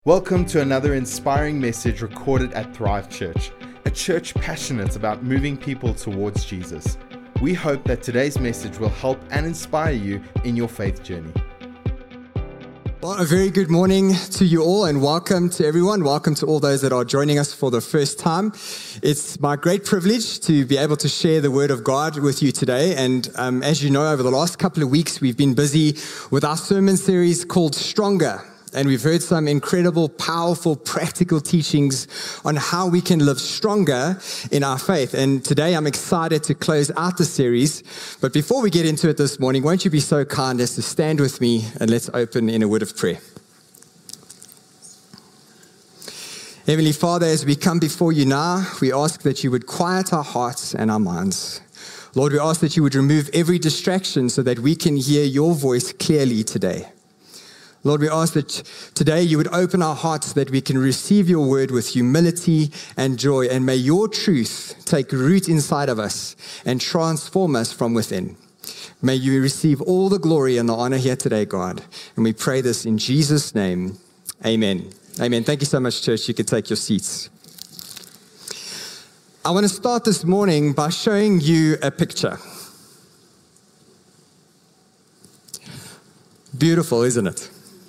Welcome to another inspiring message recorded at Thrive Church, a church passionate about moving people towards Jesus. We hope that today's message will help and inspire you in your faith journey. Well, a very good morning to you all and welcome to everyone. Welcome to all those that are joining us for the first time. It's my great privilege to be able to share the Word of God with you today. And as you know, over the last couple of weeks, we've been busy with our sermon series called Stronger. And we've heard some incredible, powerful, practical teachings on how we can live stronger in our faith. And today I'm excited to close out the series. But before we get into it this morning, won't you be so kind as to stand with me and let's open in a word of prayer. Heavenly Father, as we come before you now, we ask that you would quiet our hearts and our minds. Lord, we ask that you would remove every distraction so that we can hear your voice clearly today. Lord, we ask that today you would open our hearts so that we can receive your word with humility and joy. And may your truth take root inside of us and transform us from within. May you receive all the glory and the honor here today, God. And we pray this in Jesus' name. Amen. Amen. Thank you so much, church. You can take your seats. I want to start this morning by showing you a picture. Beautiful, isn't it?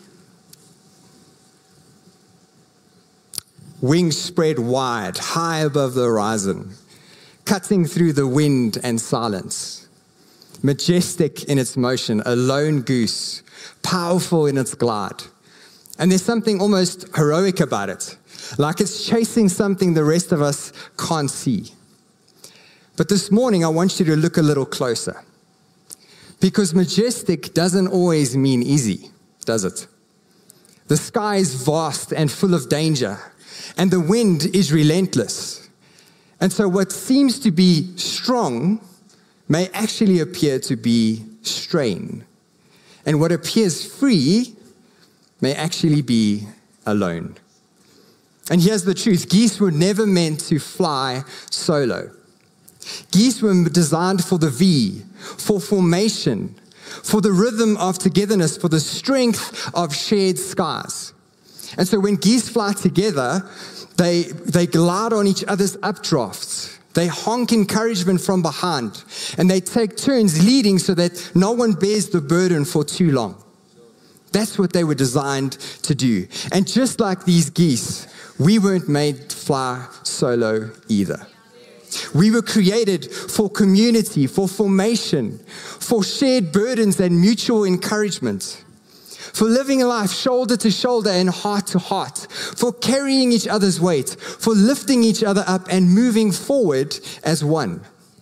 Wings spread wide, high above the horizon, cutting through the wind and silence. Majestic in its motion, a lone goose, powerful in its glide. And there's something almost heroic about it, like it's chasing something the rest of us can't see. But this morning, I want you to look a little closer. Because majestic doesn't always mean easy, does it? The sky is vast and full of danger. And the wind is relentless. And so what seems to be strong may actually appear to be strain. And what appears free may actually be alone. And here's the truth. Geese were never meant to fly solo. Geese were designed for the V, for formation, for the rhythm of togetherness, for the strength of shared skies. And so when geese fly together, they glide on each other's updrafts. They honk encouragement from behind. And they take turns leading so that no one bears the burden for too long. That's what they were designed to do. And just like these geese, we weren't made to fly solo either. We were created for community, for formation, for shared burdens and mutual encouragement. For living a life shoulder to shoulder and heart to heart, for carrying each other's weight, for lifting each other up and moving forward as one.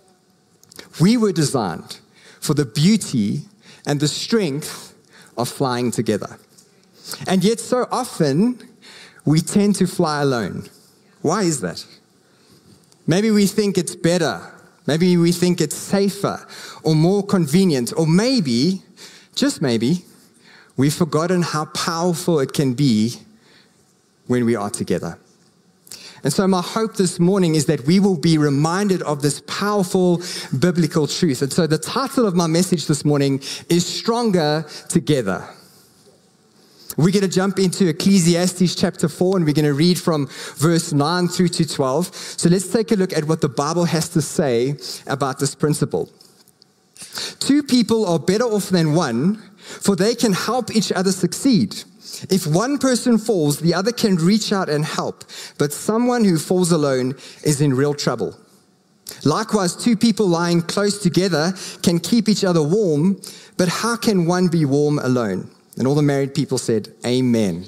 We were designed for the beauty and the strength of flying together. And yet so often, we tend to fly alone. Why is that? Maybe we think it's better. Maybe we think it's safer or more convenient. Or maybe, just maybe, we've forgotten how powerful it can be when we are together. And so my hope this morning is that we will be reminded of this powerful biblical truth. And so the title of my message this morning is Stronger Together. We're going to jump into Ecclesiastes chapter 4 and we're going to read from verse 9 through to 12. So let's take a look at what the Bible has to say about this principle. Two people are better off than one, for they can help each other succeed. If one person falls, the other can reach out and help, but someone who falls alone is in real trouble. Likewise, two people lying close together can keep each other warm, but how can one be warm alone? And all the married people said, Amen.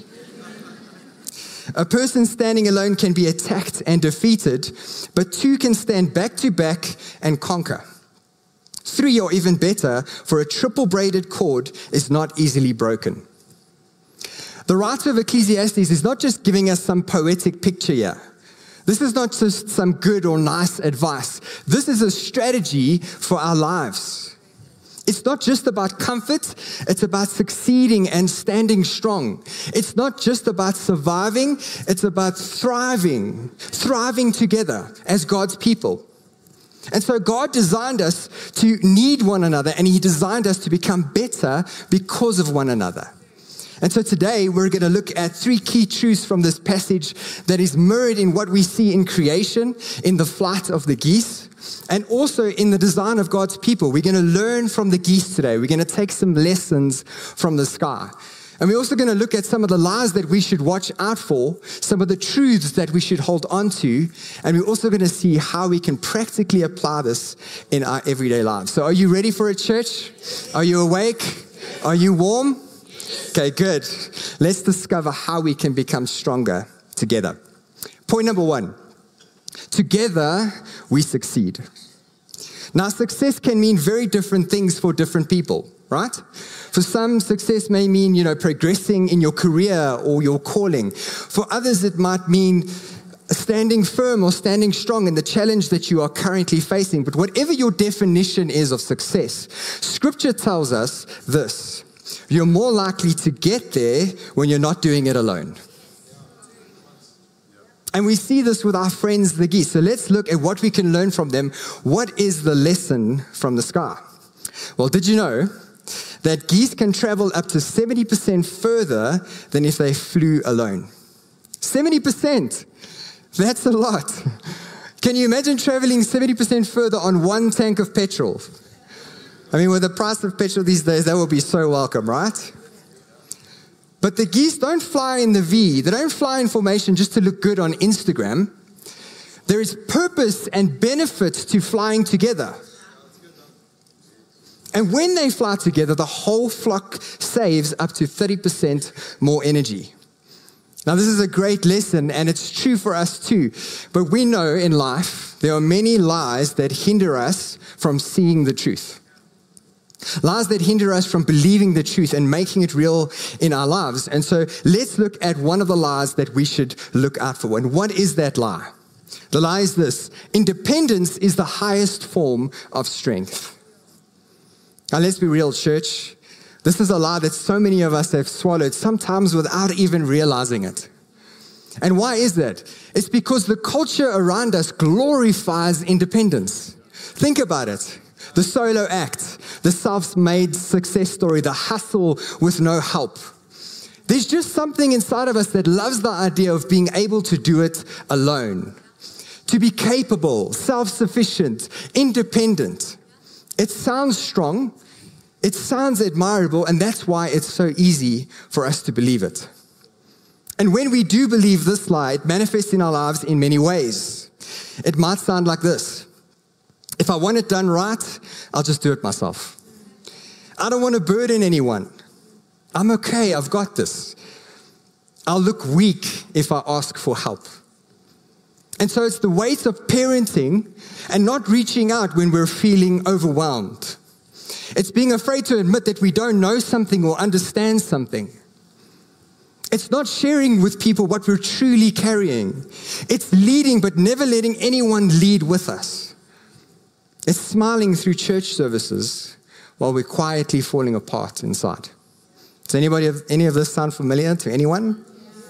A person standing alone can be attacked and defeated, but two can stand back to back and conquer. Three or even better, for a triple braided cord is not easily broken. The writer of Ecclesiastes is not just giving us some poetic picture here. This is not just some good or nice advice. This is a strategy for our lives. It's not just about comfort, it's about succeeding and standing strong. It's not just about surviving, it's about thriving together as God's people. And so God designed us to need one another, and He designed us to become better because of one another. And so today we're going to look at 3 key truths from this passage that is mirrored in what we see in creation, in the flight of the geese, and also in the design of God's people. We're going to learn from the geese today. We're going to take some lessons from the sky. And we're also going to look at some of the lies that we should watch out for, some of the truths that we should hold on to, and we're also going to see how we can practically apply this in our everyday lives. So are you ready for it, church? Are you awake? Are you warm? Okay, good. Let's discover how we can become stronger together. Point number 1, together we succeed. Now, success can mean very different things for different people, right? For some, success may mean, progressing in your career or your calling. For others, it might mean standing firm or standing strong in the challenge that you are currently facing. But whatever your definition is of success, Scripture tells us this: you're more likely to get there when you're not doing it alone. And we see this with our friends, the geese. So let's look at what we can learn from them. What is the lesson from the sky? Well, did you know that geese can travel up to 70% further than if they flew alone? 70%. That's a lot. Can you imagine traveling 70% further on one tank of petrol? I mean, with the price of petrol these days, that will be so welcome, right? But the geese don't fly in the V. They don't fly in formation just to look good on Instagram. There is purpose and benefit to flying together. And when they fly together, the whole flock saves up to 30% more energy. Now, this is a great lesson, and it's true for us too. But we know in life, there are many lies that hinder us from seeing the truth. Lies that hinder us from believing the truth and making it real in our lives. And so let's look at one of the lies that we should look out for. And what is that lie? The lie is this: independence is the highest form of strength. Now, let's be real, church. This is a lie that so many of us have swallowed, sometimes without even realizing it. And why is that? It's because the culture around us glorifies independence. Think about it. The solo act, the self-made success story, the hustle with no help. There's just something inside of us that loves the idea of being able to do it alone, to be capable, self-sufficient, independent. It sounds strong, it sounds admirable, and that's why it's so easy for us to believe it. And when we do believe this lie, it manifests in our lives in many ways. It might sound like this: if I want it done right, I'll just do it myself. I don't want to burden anyone. I'm okay, I've got this. I'll look weak if I ask for help. And so it's the weight of parenting and not reaching out when we're feeling overwhelmed. It's being afraid to admit that we don't know something or understand something. It's not sharing with people what we're truly carrying. It's leading but never letting anyone lead with us. It's smiling through church services while we're quietly falling apart inside. Does any of this sound familiar to anyone?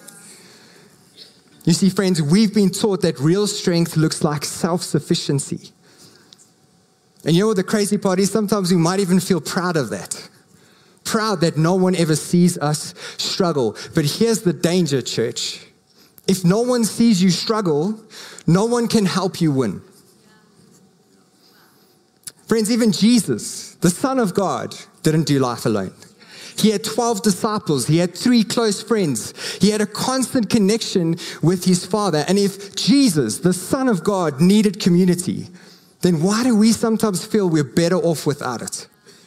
You see, friends, we've been taught that real strength looks like self-sufficiency. And you know what the crazy part is? Sometimes we might even feel proud of that. Proud that no one ever sees us struggle. But here's the danger, church. If no one sees you struggle, no one can help you win. Friends, even Jesus, the Son of God, didn't do life alone. He had 12 disciples. He had 3 close friends. He had a constant connection with his Father. And if Jesus, the Son of God, needed community, then why do we sometimes feel we're better off without it?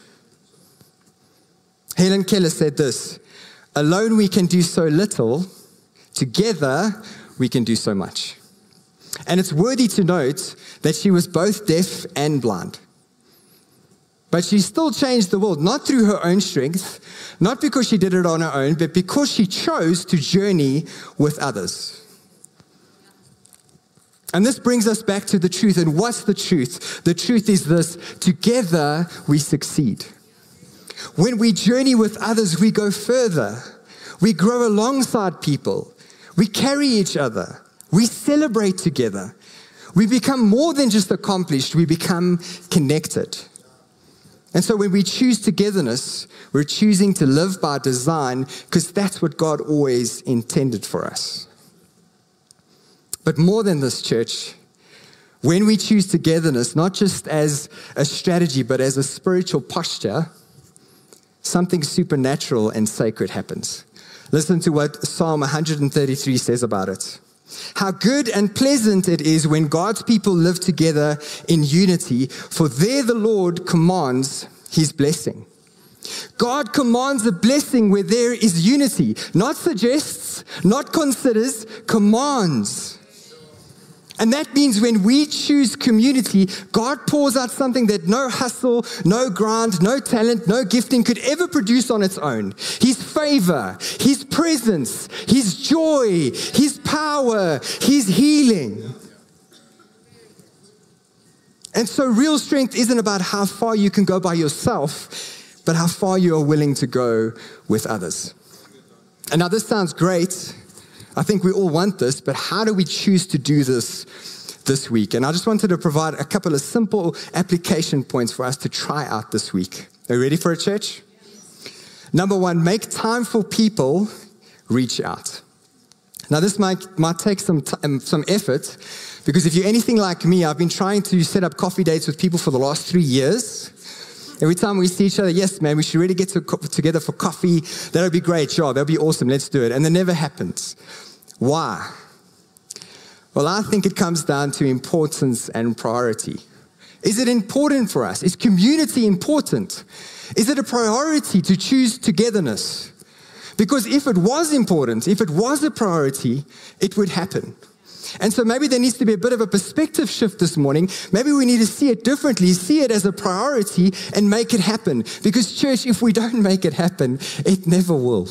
Helen Keller said this: alone we can do so little, together we can do so much. And it's worthy to note that she was both deaf and blind. But she still changed the world, not through her own strength, not because she did it on her own, but because she chose to journey with others. And this brings us back to the truth. And what's the truth? The truth is this: together we succeed. When we journey with others, we go further. We grow alongside people. We carry each other. We celebrate together. We become more than just accomplished. We become connected. And so when we choose togetherness, we're choosing to live by design because that's what God always intended for us. But more than this, church, when we choose togetherness, not just as a strategy, but as a spiritual posture, something supernatural and sacred happens. Listen to what Psalm 133 says about it. How good and pleasant it is when God's people live together in unity, for there the Lord commands his blessing. God commands a blessing where there is unity, not suggests, not considers, commands. And that means when we choose community, God pours out something that no hustle, no grind, no talent, no gifting could ever produce on its own. His favor, his presence, his joy, his power, his healing. And so real strength isn't about how far you can go by yourself, but how far you are willing to go with others. And now this sounds great. I think we all want this, but how do we choose to do this week? And I just wanted to provide a couple of simple application points for us to try out this week. Are you ready for it, church? Number one, make time for people, reach out. Now this might take some effort, because if you're anything like me, I've been trying to set up coffee dates with people for the last 3 years. Every time we see each other, yes, man, we should really get together for coffee. That'll be great, sure, that'll be awesome, let's do it. And it never happens. Why? Well, I think it comes down to importance and priority. Is it important for us? Is community important? Is it a priority to choose togetherness? Because if it was important, if it was a priority, it would happen. And so maybe there needs to be a bit of a perspective shift this morning. Maybe we need to see it differently, see it as a priority and make it happen. Because church, if we don't make it happen, it never will.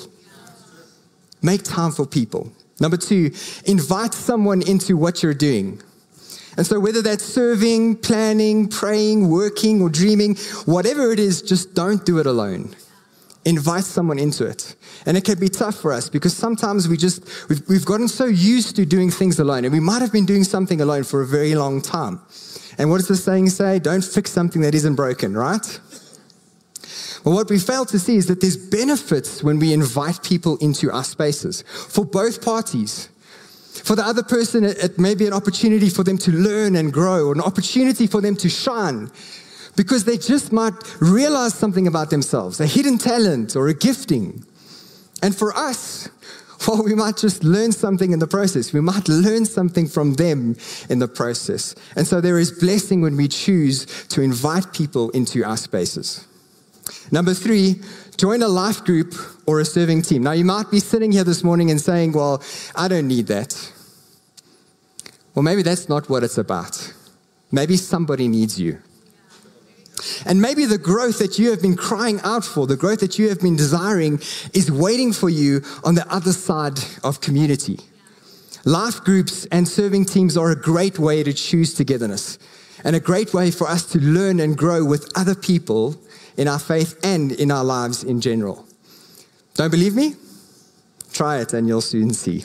Make time for people. Number two, invite someone into what you're doing. And so whether that's serving, planning, praying, working, or dreaming, whatever it is, just don't do it alone. Invite someone into it. And it can be tough for us because sometimes we've gotten so used to doing things alone, and we might have been doing something alone for a very long time. And what does the saying say? Don't fix something that isn't broken, right? Well, what we fail to see is that there's benefits when we invite people into our spaces for both parties. For the other person, it may be an opportunity for them to learn and grow, or an opportunity for them to shine, because they just might realize something about themselves, a hidden talent or a gifting. And for us, well, we might just learn something in the process. We might learn something from them in the process. And so there is blessing when we choose to invite people into our spaces. Number three, join a life group or a serving team. Now, you might be sitting here this morning and saying, well, I don't need that. Well, maybe that's not what it's about. Maybe somebody needs you. And maybe the growth that you have been crying out for, the growth that you have been desiring, is waiting for you on the other side of community. Life groups and serving teams are a great way to choose togetherness, and a great way for us to learn and grow with other people in our faith and in our lives in general. Don't believe me? Try it and you'll soon see.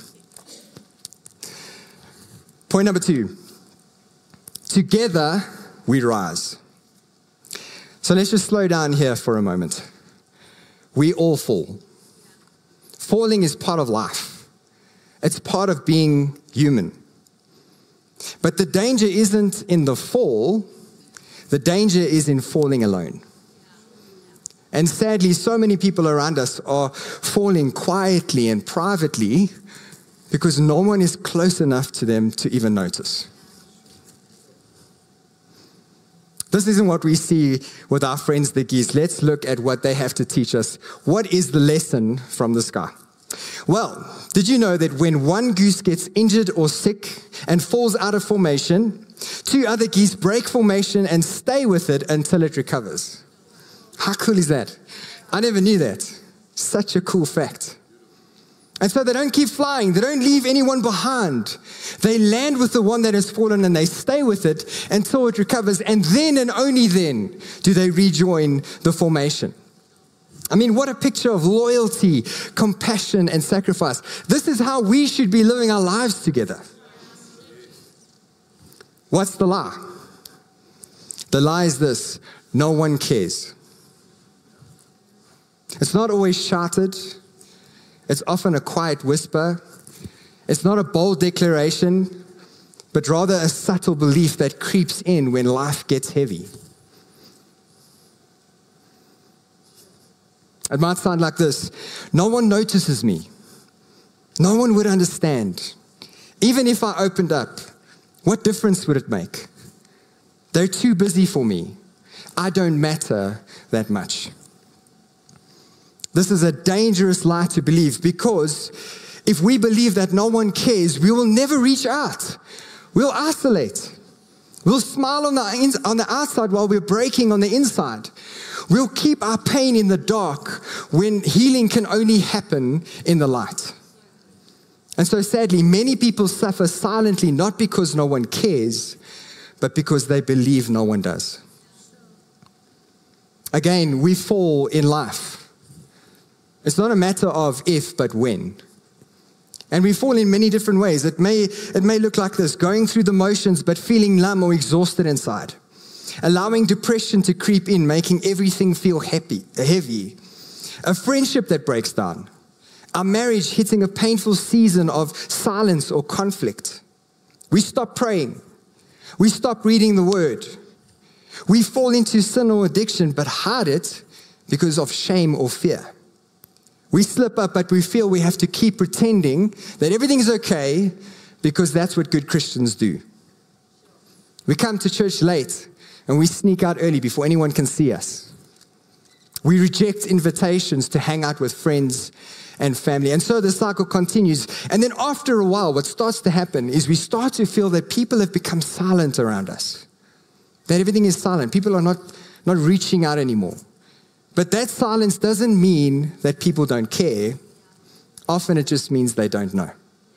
Point number two, together we rise. So let's just slow down here for a moment. We all fall. Falling is part of life. It's part of being human. But the danger isn't in the fall. The danger is in falling alone. And sadly, so many people around us are falling quietly and privately because no one is close enough to them to even notice. This isn't what we see with our friends, the geese. Let's look at what they have to teach us. What is the lesson from the sky? Well, did you know that when one goose gets injured or sick and falls out of formation, two other geese break formation and stay with it until it recovers? How cool is that? I never knew that. Such a cool fact. And so they don't keep flying. They don't leave anyone behind. They land with the one that has fallen and they stay with it until it recovers. And then and only then do they rejoin the formation. I mean, what a picture of loyalty, compassion, and sacrifice. This is how we should be living our lives together. What's the lie? The lie is this: no one cares. It's not always shouted. It's often a quiet whisper. It's not a bold declaration, but rather a subtle belief that creeps in when life gets heavy. It might sound like this: no one notices me. No one would understand. Even if I opened up, what difference would it make? They're too busy for me. I don't matter that much. This is a dangerous lie to believe, because if we believe that no one cares, we will never reach out. We'll isolate. We'll smile on the outside while we're breaking on the inside. We'll keep our pain in the dark when healing can only happen in the light. And so sadly, many people suffer silently, not because no one cares, but because they believe no one does. Again, we fall in life. It's not a matter of if, but when. And we fall in many different ways. It may look like this: going through the motions, but feeling numb or exhausted inside. Allowing depression to creep in, making everything feel heavy. A friendship that breaks down. Our marriage hitting a painful season of silence or conflict. We stop praying. We stop reading the word. We fall into sin or addiction, but hide it because of shame or fear. We slip up, but we feel we have to keep pretending that everything's okay because that's what good Christians do. We come to church late and we sneak out early before anyone can see us. We reject invitations to hang out with friends and family. And so the cycle continues. And then after a while, what starts to happen is we start to feel that people have become silent around us. That everything is silent. People are not reaching out anymore. But that silence doesn't mean that people don't care. Often it just means they don't know.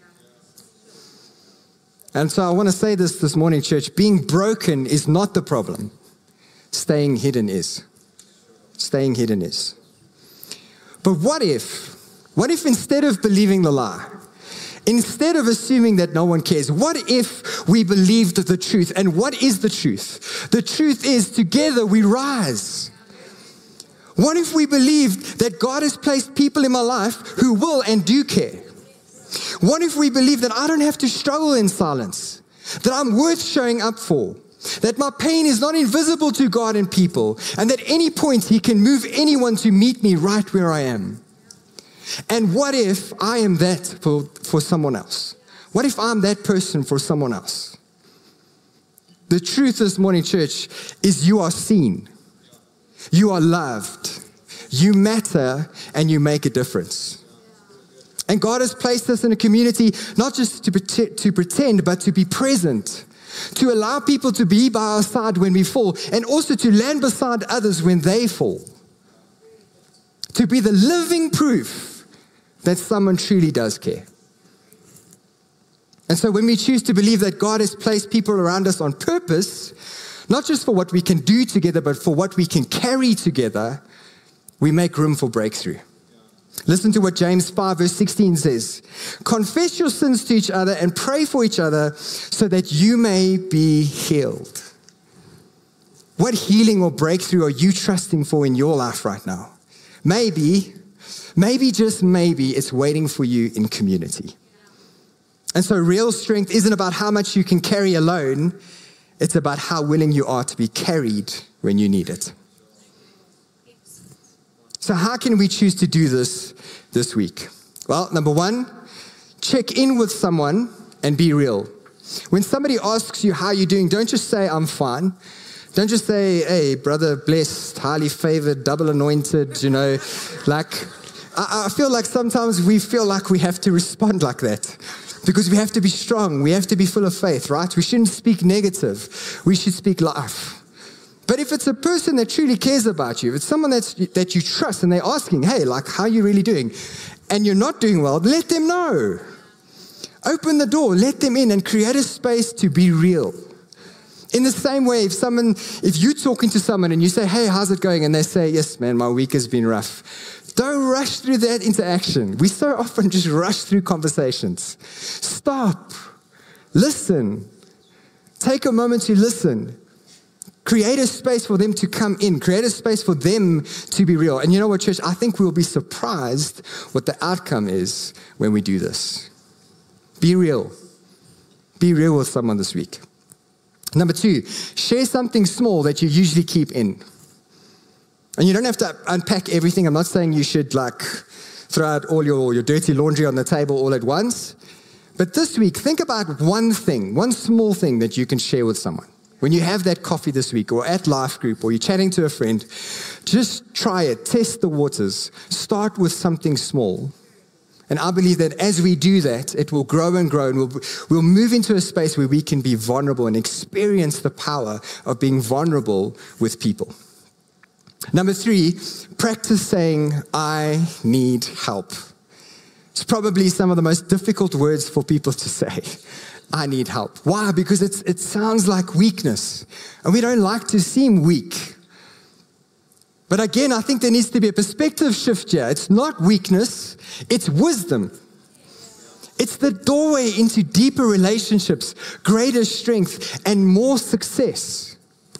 And so I want to say this morning, church: being broken is not the problem. Staying hidden is. Staying hidden is. But what if instead of believing the lie, instead of assuming that no one cares, what if we believed the truth? And what is the truth? The truth is, together we rise. What if we believed that God has placed people in my life who will and do care? What if we believe that I don't have to struggle in silence, that I'm worth showing up for, that my pain is not invisible to God and people, and that at any point He can move anyone to meet me right where I am? And what if I am that for someone else? What if I'm that person for someone else? The truth this morning, church, is you are seen. You are loved. You matter, and you make a difference. And God has placed us in a community not just to pretend, but to be present, to allow people to be by our side when we fall, and also to land beside others when they fall. To be the living proof that someone truly does care. And so when we choose to believe that God has placed people around us on purpose, not just for what we can do together, but for what we can carry together, we make room for breakthrough. Listen to what James 5 verse 16 says. Confess your sins to each other and pray for each other so that you may be healed. What healing or breakthrough are you trusting for in your life right now? Maybe, just maybe, it's waiting for you in community. And so real strength isn't about how much you can carry alone. It's about how willing you are to be carried when you need it. So how can we choose to do this week? Well, number one, check in with someone and be real. When somebody asks you how you're doing, don't just say, I'm fine. Don't just say, hey, brother, blessed, highly favored, double anointed, I feel like sometimes we feel like we have to respond like that. Because we have to be strong. We have to be full of faith, right? We shouldn't speak negative. We should speak life. But if it's a person that truly cares about you, if it's someone that you trust and they're asking, hey, how are you really doing? And you're not doing well, let them know. Open the door, let them in and create a space to be real. In the same way, if you're talking to someone and you say, hey, how's it going? And they say, yes, man, my week has been rough. Don't rush through that interaction. We so often just rush through conversations. Stop. Listen. Take a moment to listen. Create a space for them to come in. Create a space for them to be real. And you know what, church? I think we'll be surprised what the outcome is when we do this. Be real. Be real with someone this week. Number 2, share something small that you usually keep in. And you don't have to unpack everything. I'm not saying you should throw out all your dirty laundry on the table all at once. But this week, think about one small thing that you can share with someone. When you have that coffee this week or at life group or you're chatting to a friend, just try it, test the waters, start with something small. And I believe that as we do that, it will grow and grow, and we'll move into a space where we can be vulnerable and experience the power of being vulnerable with people. Number 3, practice saying, I need help. It's probably some of the most difficult words for people to say. I need help. Why? Because it sounds like weakness, and we don't like to seem weak. But again, I think there needs to be a perspective shift here. It's not weakness, it's wisdom. It's the doorway into deeper relationships, greater strength, and more success.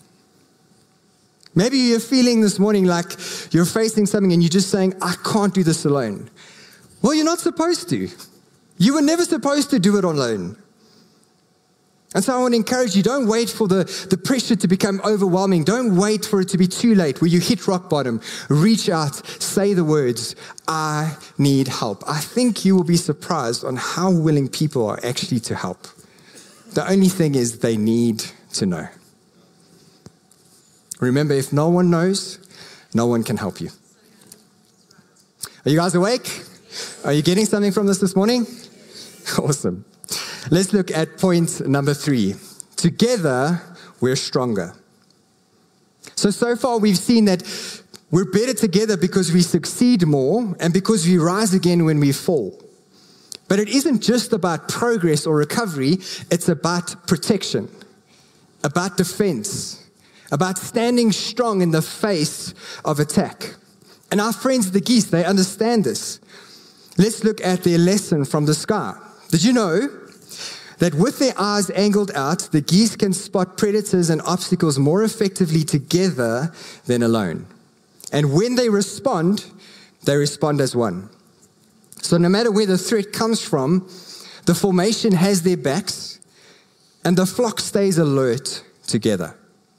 Maybe you're feeling this morning like you're facing something and you're just saying, I can't do this alone. Well, you're not supposed to. You were never supposed to do it alone. And so I want to encourage you, don't wait for the pressure to become overwhelming. Don't wait for it to be too late where you hit rock bottom. Reach out, say the words, I need help. I think you will be surprised on how willing people are actually to help. The only thing is they need to know. Remember, if no one knows, no one can help you. Are you guys awake? Are you getting something from this morning? Awesome. Let's look at point number 3. Together, we're stronger. So far we've seen that we're better together because we succeed more and because we rise again when we fall. But it isn't just about progress or recovery, it's about protection, about defense, about standing strong in the face of attack. And our friends, the geese, they understand this. Let's look at their lesson from the sky. Did you know that with their eyes angled out, the geese can spot predators and obstacles more effectively together than alone? And when they respond as one. So no matter where the threat comes from, the formation has their backs, and the flock stays alert together.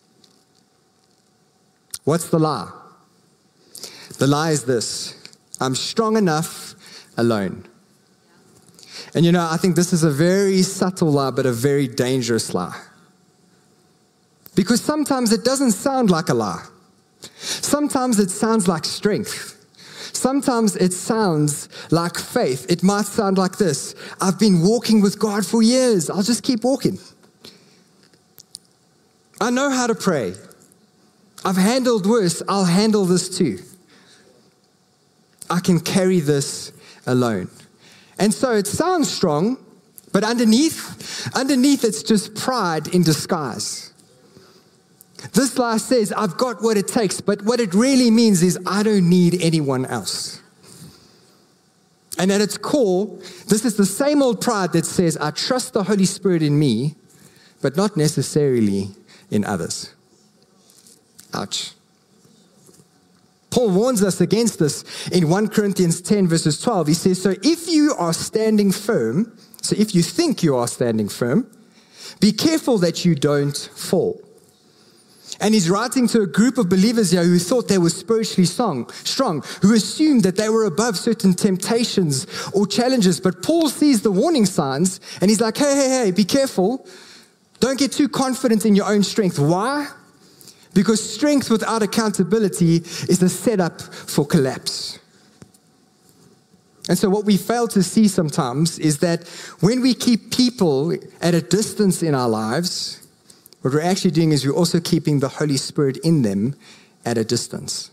What's the lie? The lie is this: I'm strong enough alone. And I think this is a very subtle lie, but a very dangerous lie. Because sometimes it doesn't sound like a lie. Sometimes it sounds like strength. Sometimes it sounds like faith. It might sound like this: I've been walking with God for years. I'll just keep walking. I know how to pray. I've handled worse. I'll handle this too. I can carry this alone. And so it sounds strong, but underneath it's just pride in disguise. This lie says, I've got what it takes, but what it really means is I don't need anyone else. And at its core, this is the same old pride that says, I trust the Holy Spirit in me, but not necessarily in others. Ouch. Paul warns us against this in 1 Corinthians 10 verses 12. He says, so if you are standing firm, so if you think you are standing firm, be careful that you don't fall. And he's writing to a group of believers here who thought they were spiritually strong, who assumed that they were above certain temptations or challenges. But Paul sees the warning signs and he's like, hey, be careful. Don't get too confident in your own strength. Why? Because strength without accountability is a setup for collapse. And so what we fail to see sometimes is that when we keep people at a distance in our lives, what we're actually doing is we're also keeping the Holy Spirit in them at a distance.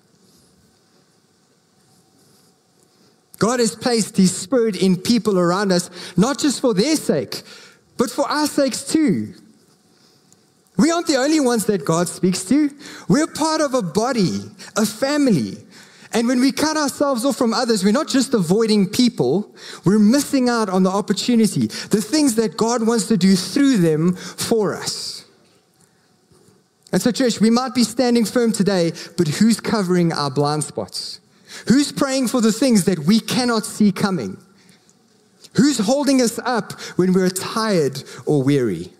God has placed His Spirit in people around us, not just for their sake, but for our sakes too. We aren't the only ones that God speaks to. We're part of a body, a family. And when we cut ourselves off from others, we're not just avoiding people, we're missing out on the opportunity, the things that God wants to do through them for us. And so, church, we might be standing firm today, but who's covering our blind spots? Who's praying for the things that we cannot see coming? Who's holding us up when we're tired or weary?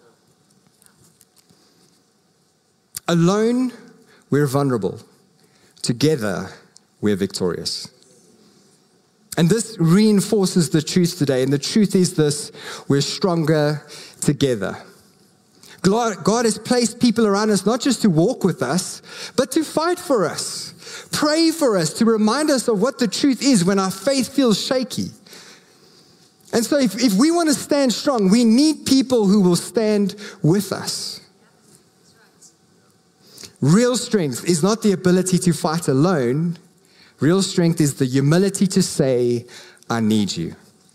Alone, we're vulnerable. Together, we're victorious. And this reinforces the truth today. And the truth is this: we're stronger together. God has placed people around us not just to walk with us, but to fight for us, pray for us, to remind us of what the truth is when our faith feels shaky. And so if we want to stand strong, we need people who will stand with us. Real strength is not the ability to fight alone. Real strength is the humility to say, I need you.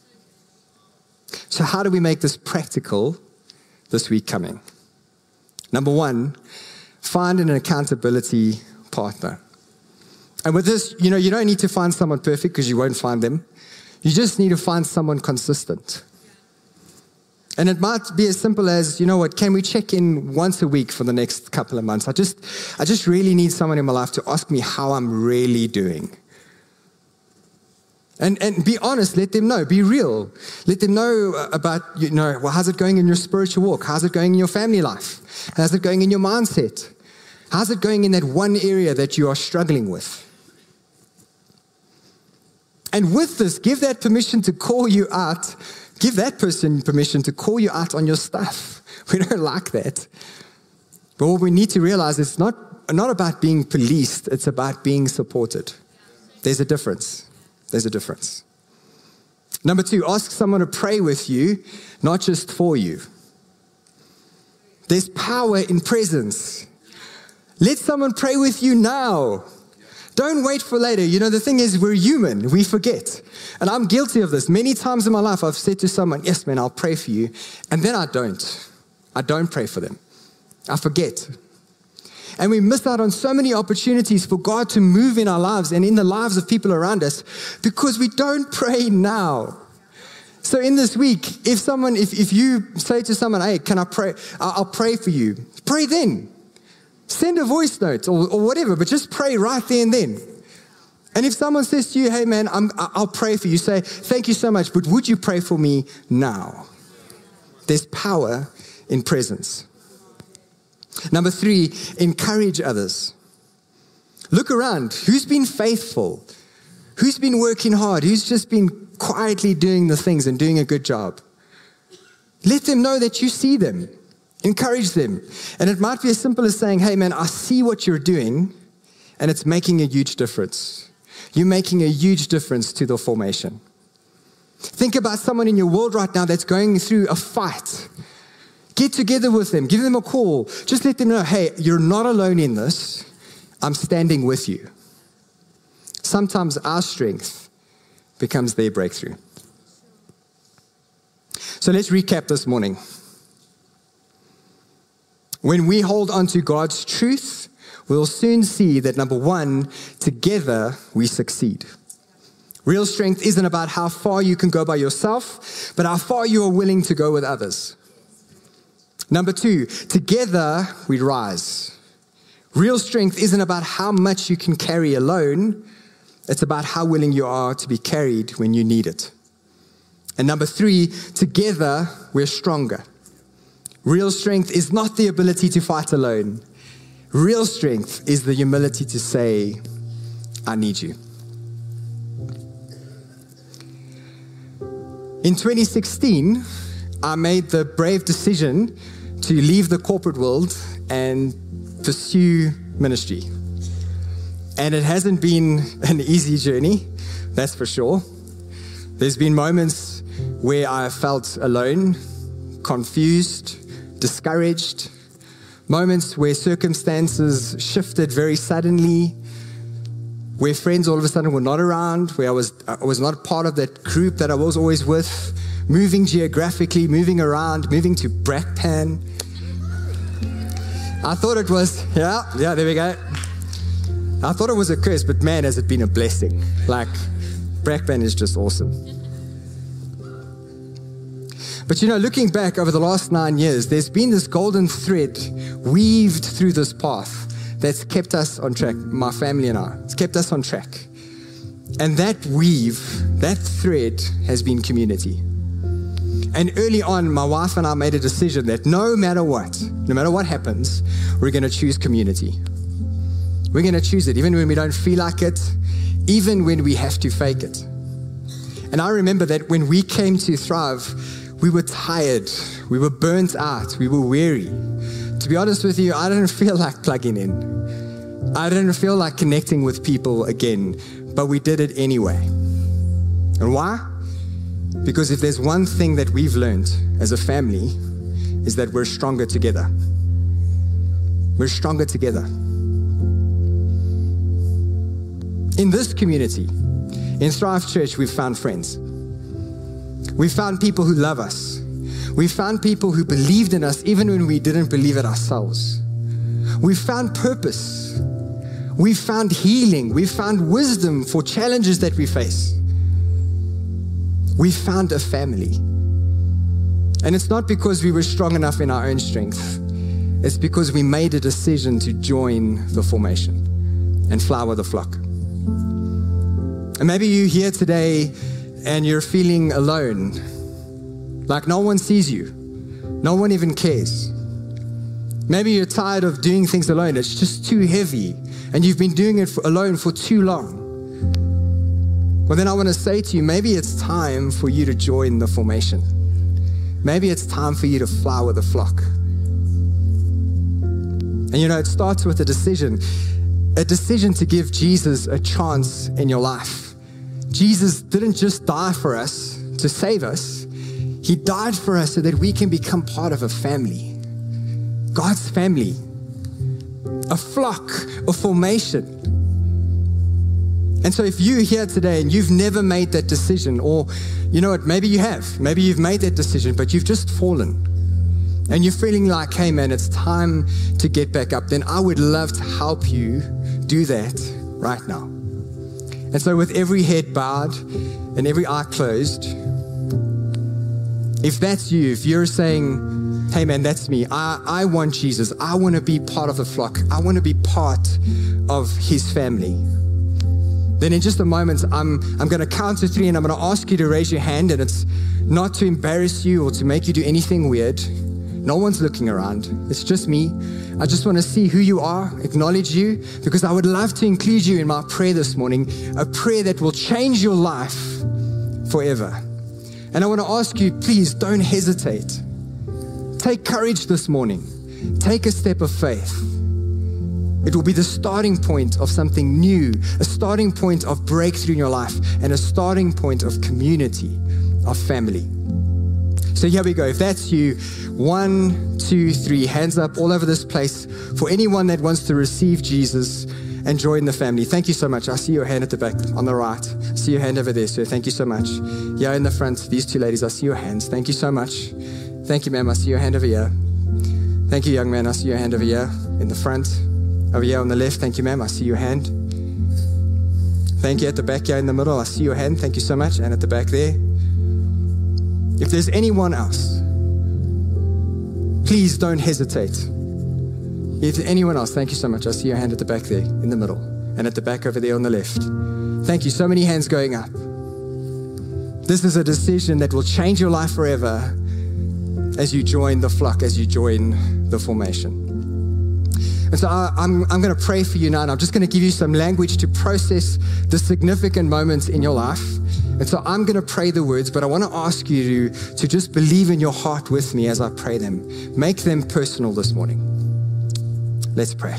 So how do we make this practical this week coming? Number one, find an accountability partner. And with this, you don't need to find someone perfect because you won't find them. You just need to find someone consistent. And it might be as simple as, can we check in once a week for the next couple of months? I just really need someone in my life to ask me how I'm really doing. And be honest, let them know, be real. Let them know about, how's it going in your spiritual walk? How's it going in your family life? How's it going in your mindset? How's it going in that one area that you are struggling with? And with this, give that permission to call you out. Give that person permission to call you out on your stuff. We don't like that. But what we need to realize is it's not about being policed. It's about being supported. There's a difference. There's a difference. Number two, ask someone to pray with you, not just for you. There's power in presence. Let someone pray with you now. Don't wait for later. The thing is, we're human. We forget. And I'm guilty of this. Many times in my life, I've said to someone, yes, man, I'll pray for you. And then I don't. I don't pray for them. I forget. And we miss out on so many opportunities for God to move in our lives and in the lives of people around us because we don't pray now. So in this week, if you say to someone, hey, can I pray? I'll pray for you. Pray then. Send a voice note or whatever, but just pray right there and then. And if someone says to you, hey man, I'll pray for you, say, thank you so much, but would you pray for me now? There's power in presence. Number three, encourage others. Look around. Who's been faithful? Who's been working hard? Who's just been quietly doing the things and doing a good job? Let them know that you see them. Encourage them. And it might be as simple as saying, hey man, I see what you're doing and it's making a huge difference. You're making a huge difference to the formation. Think about someone in your world right now that's going through a fight. Get together with them. Give them a call. Just let them know, hey, you're not alone in this. I'm standing with you. Sometimes our strength becomes their breakthrough. So let's recap this morning. When we hold on to God's truth, we'll soon see that, number one, together we succeed. Real strength isn't about how far you can go by yourself, but how far you are willing to go with others. Number two, together we rise. Real strength isn't about how much you can carry alone. It's about how willing you are to be carried when you need it. And number three, together we're stronger. Real strength is not the ability to fight alone. Real strength is the humility to say, I need you. In 2016, I made the brave decision to leave the corporate world and pursue ministry. And it hasn't been an easy journey, that's for sure. There's been moments where I felt alone, confused, discouraged, moments where circumstances shifted very suddenly, where friends all of a sudden were not around, where I was not part of that group that I was always with, moving geographically, moving around, moving to Brakpan. I thought it was, yeah, there we go. I thought it was a curse, but man, has it been a blessing. Like, Brakpan is just awesome. But looking back over the last 9 years, there's been this golden thread weaved through this path that's kept us on track, my family and I. It's kept us on track. And that thread has been community. And early on, my wife and I made a decision that no matter what happens, we're going to choose community. We're going to choose it, even when we don't feel like it, even when we have to fake it. And I remember that when we came to Thrive, we were tired, we were burnt out, we were weary. To be honest with you, I didn't feel like plugging in. I didn't feel like connecting with people again, but we did it anyway. And why? Because if there's one thing that we've learned as a family, is that we're stronger together. We're stronger together. In this community, in Thrive Church, we've found friends. We've found people who love us. We've found people who believed in us even when we didn't believe it ourselves. We've found purpose. We've found healing. We've found wisdom for challenges that we face. We found a family. And it's not because we were strong enough in our own strength. It's because we made a decision to join the formation and flower the flock. And maybe you're here today and you're feeling alone, like no one sees you, no one even cares. Maybe you're tired of doing things alone, it's just too heavy, and you've been doing it alone for too long. Well, then I want to say to you, maybe it's time for you to join the formation. Maybe it's time for you to flower the flock. And it starts with a decision to give Jesus a chance in your life. Jesus didn't just die for us to save us. He died for us so that we can become part of a family. God's family. A flock, a formation. And so if you're here today and you've never made that decision, or maybe you have. Maybe you've made that decision, but you've just fallen. And you're feeling like, hey man, it's time to get back up. Then I would love to help you do that right now. And so with every head bowed and every eye closed, if that's you, if you're saying, hey man, that's me, I want Jesus, I want to be part of the flock, I want to be part of his family, then in just a moment, I'm going to count to 3 and I'm going to ask you to raise your hand, and it's not to embarrass you or to make you do anything weird. No one's looking around. It's just me. I just want to see who you are, acknowledge you, because I would love to include you in my prayer this morning, a prayer that will change your life forever. And I want to ask you, please don't hesitate. Take courage this morning. Take a step of faith. It will be the starting point of something new, a starting point of breakthrough in your life, and a starting point of community, of family. So here we go. If that's you, 1, 2, 3, hands up all over this place for anyone that wants to receive Jesus and join the family. Thank you so much. I see your hand at the back on the right. I see your hand over there, sir. Thank you so much. Yeah, in the front, these 2 ladies, I see your hands. Thank you so much. Thank you, ma'am. I see your hand over here. Thank you, young man. I see your hand over here in the front. Over here on the left. Thank you, ma'am. I see your hand. Thank you at the back here in the middle. I see your hand. Thank you so much. And at the back there. If there's anyone else, please don't hesitate. If there's anyone else, thank you so much. I see your hand at the back there in the middle and at the back over there on the left. Thank you. So many hands going up. This is a decision that will change your life forever as you join the flock, as you join the formation. And so I'm going to pray for you now, and I'm just going to give you some language to process the significant moments in your life. And so I'm going to pray the words, but I want to ask you to just believe in your heart with me as I pray them. Make them personal this morning. Let's pray.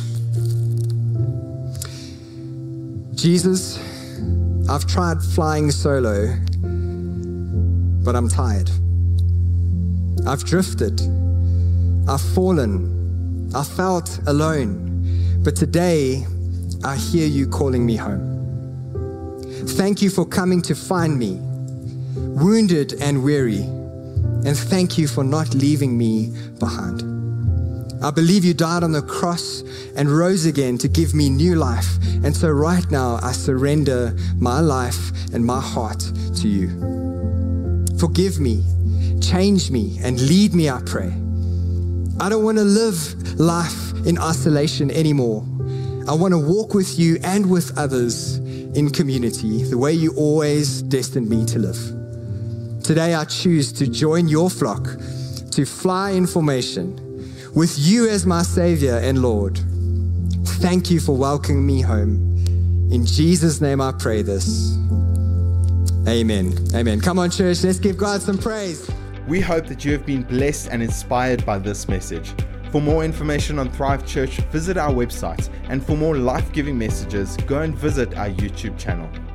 Jesus, I've tried flying solo, but I'm tired. I've drifted. I've fallen. I felt alone. But today, I hear you calling me home. Thank you for coming to find me, wounded and weary, and thank you for not leaving me behind. I believe you died on the cross and rose again to give me new life, and so right now I surrender my life and my heart to you. Forgive me, Change me and lead me, I pray. I don't want to live life in isolation anymore. I want to walk with you and with others in community, the way you always destined me to live. Today I choose to join your flock, to fly in formation with you as my Savior and Lord. Thank you for welcoming me home. In Jesus' name I pray this. Amen. Amen. Come on, church, let's give God some praise. We hope that you have been blessed and inspired by this message. For more information on Thrive Church, visit our website. And for more life-giving messages, go and visit our YouTube channel.